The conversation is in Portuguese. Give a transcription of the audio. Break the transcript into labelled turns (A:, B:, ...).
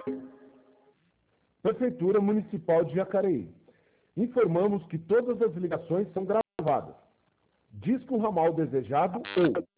A: Prefeitura Municipal de Jacareí. Informamos que todas as ligações são gravadas. Diz que o ramal desejado ou